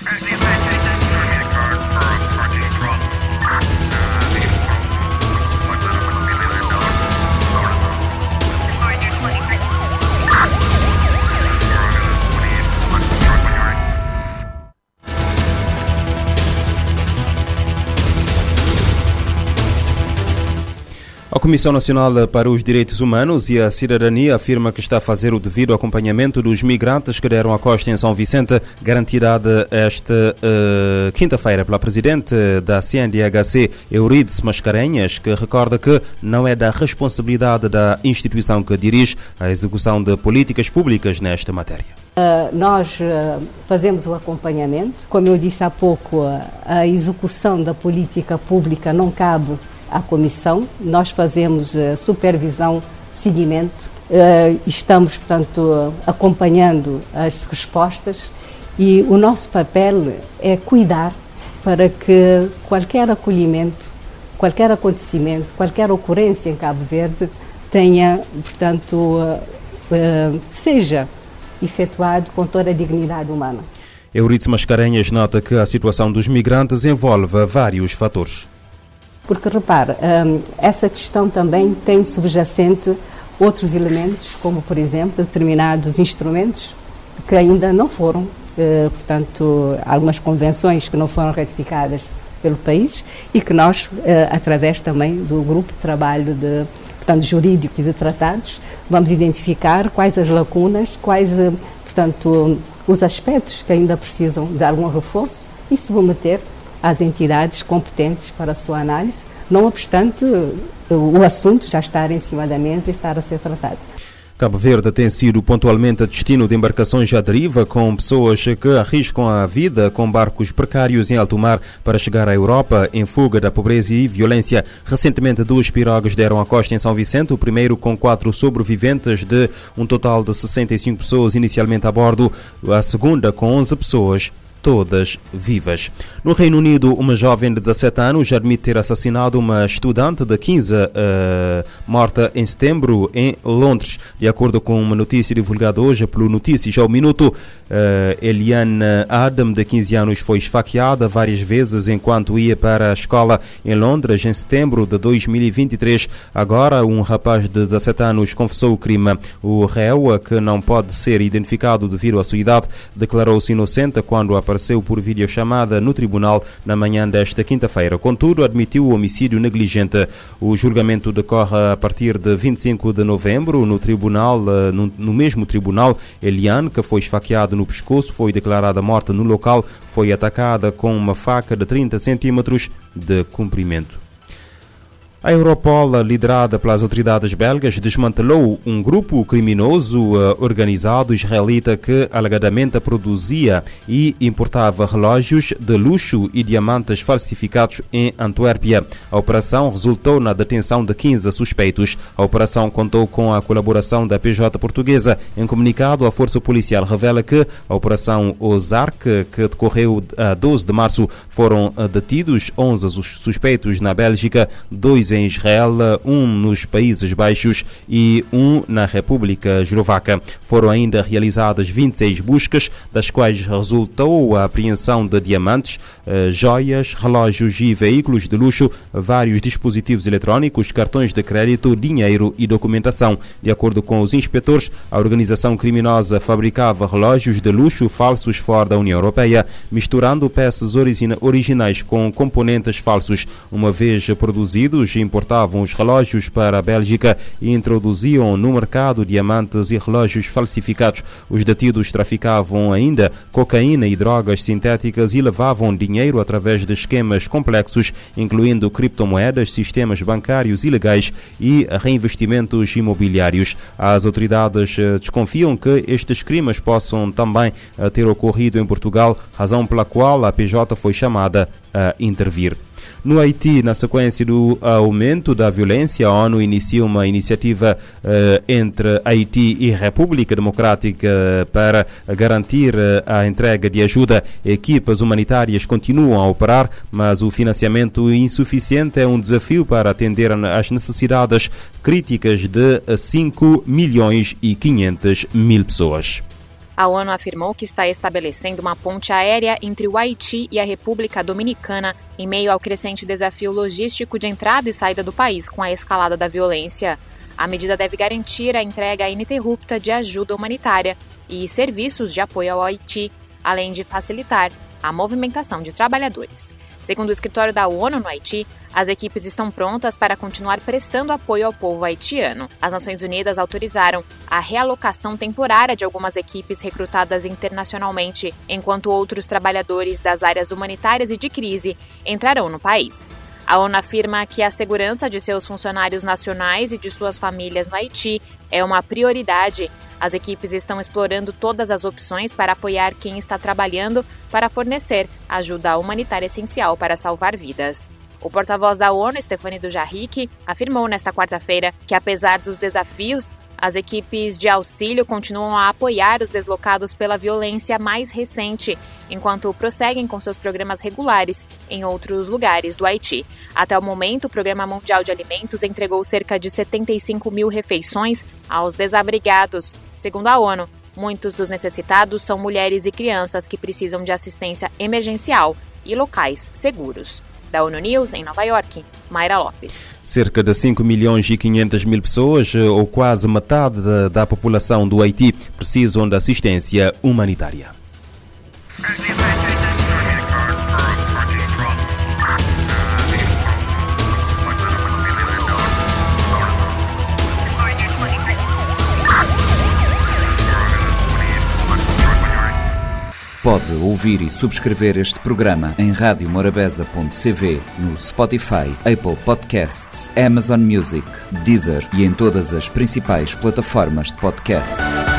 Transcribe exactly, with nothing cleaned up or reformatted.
A Comissão Nacional para os Direitos Humanos e a Cidadania afirma que está a fazer o devido acompanhamento dos migrantes que deram a costa em São Vicente, garantida esta uh, quinta-feira pela Presidente da C N D H C, Euridice Mascarenhas, que recorda que não é da responsabilidade da instituição que dirige a execução de políticas públicas nesta matéria. Uh, nós uh, fazemos o acompanhamento. Como eu disse há pouco, uh, a execução da política pública não cabe à Comissão. Nós fazemos uh, supervisão, seguimento, uh, estamos, portanto, uh, acompanhando as respostas e o nosso papel é cuidar para que qualquer acolhimento, qualquer acontecimento, qualquer ocorrência em Cabo Verde tenha, portanto, uh, uh, seja efetuado com toda a dignidade humana. Euridice Mascarenhas nota que a situação dos migrantes envolve vários fatores. Porque, repara, essa questão também tem subjacente outros elementos, como, por exemplo, determinados instrumentos que ainda não foram, portanto, algumas convenções que não foram ratificadas pelo país e que nós, através também do grupo de trabalho de, portanto, jurídico e de tratados, vamos identificar quais as lacunas, quais, portanto, os aspectos que ainda precisam de algum reforço e submeter às entidades competentes para a sua análise, não obstante o assunto já estar em cima da mesa e estar a ser tratado. Cabo Verde tem sido pontualmente destino de embarcações à deriva, com pessoas que arriscam a vida com barcos precários em alto mar para chegar à Europa em fuga da pobreza e violência. Recentemente, duas pirogas deram a costa em São Vicente, o primeiro com quatro sobreviventes de um total de sessenta e cinco pessoas inicialmente a bordo, a segunda com onze pessoas, todas vivas. No Reino Unido, uma jovem de dezassete anos admite ter assassinado uma estudante de quinze, uh, morta em setembro em Londres. De acordo com uma notícia divulgada hoje pelo Notícias ao Minuto, uh, Eliane Adam, de quinze anos, foi esfaqueada várias vezes enquanto ia para a escola em Londres em setembro de dois mil e vinte e três. Agora, um rapaz de dezassete anos confessou o crime. O réu, que não pode ser identificado devido à sua idade, declarou-se inocente quando apareceu por videochamada no tribunal na manhã desta quinta-feira. Contudo, admitiu o homicídio negligente. O julgamento decorre a partir de vinte e cinco de novembro no tribunal, no, no mesmo tribunal. Eliane, que foi esfaqueada no pescoço, foi declarada morta no local, foi atacada com uma faca de trinta centímetros de comprimento. A Europol, liderada pelas autoridades belgas, desmantelou um grupo criminoso uh, organizado israelita que alegadamente produzia e importava relógios de luxo e diamantes falsificados em Antuérpia. A operação resultou na detenção de quinze suspeitos. A operação contou com a colaboração da P J portuguesa. Em comunicado, a Força Policial revela que a Operação Ozark, que decorreu a doze de março, foram detidos onze suspeitos na Bélgica, dois em Israel, um nos Países Baixos e um na República Eslovaca. Foram ainda realizadas vinte e seis buscas, das quais resultou a apreensão de diamantes, joias, relógios e veículos de luxo, vários dispositivos eletrónicos, cartões de crédito, dinheiro e documentação. De acordo com os inspetores, a organização criminosa fabricava relógios de luxo falsos fora da União Europeia, misturando peças origina- originais com componentes falsos. Uma vez produzidos, importavam os relógios para a Bélgica e introduziam no mercado diamantes e relógios falsificados. Os detidos traficavam ainda cocaína e drogas sintéticas e levavam dinheiro através de esquemas complexos, incluindo criptomoedas, sistemas bancários ilegais e reinvestimentos imobiliários. As autoridades desconfiam que estes crimes possam também ter ocorrido em Portugal, razão pela qual a P J foi chamada a intervir. No Haiti, na sequência do aumento da violência, a ONU inicia uma iniciativa uh, entre Haiti e República Democrática para garantir uh, a entrega de ajuda. Equipas humanitárias continuam a operar, mas o financiamento insuficiente é um desafio para atender às necessidades críticas de cinco milhões e quinhentas mil pessoas. A ONU afirmou que está estabelecendo uma ponte aérea entre o Haiti e a República Dominicana em meio ao crescente desafio logístico de entrada e saída do país com a escalada da violência. A medida deve garantir a entrega ininterrupta de ajuda humanitária e serviços de apoio ao Haiti, além de facilitar a movimentação de trabalhadores. Segundo o escritório da ONU no Haiti, as equipes estão prontas para continuar prestando apoio ao povo haitiano. As Nações Unidas autorizaram a realocação temporária de algumas equipes recrutadas internacionalmente, enquanto outros trabalhadores das áreas humanitárias e de crise entrarão no país. A ONU afirma que a segurança de seus funcionários nacionais e de suas famílias no Haiti é uma prioridade. As equipes estão explorando todas as opções para apoiar quem está trabalhando para fornecer ajuda humanitária essencial para salvar vidas. O porta-voz da ONU, Stéphane Dujarric, afirmou nesta quarta-feira que, apesar dos desafios, as equipes de auxílio continuam a apoiar os deslocados pela violência mais recente, enquanto prosseguem com seus programas regulares em outros lugares do Haiti. Até o momento, o Programa Mundial de Alimentos entregou cerca de setenta e cinco mil refeições aos desabrigados. Segundo a ONU, muitos dos necessitados são mulheres e crianças que precisam de assistência emergencial e locais seguros. Da ONU News, em Nova York, Mayra Lopes. Cerca de cinco milhões e quinhentas mil pessoas, ou quase metade da, da população do Haiti, precisam de assistência humanitária. Pode ouvir e subscrever este programa em rádio morabeza ponto c v, no Spotify, Apple Podcasts, Amazon Music, Deezer e em todas as principais plataformas de podcast.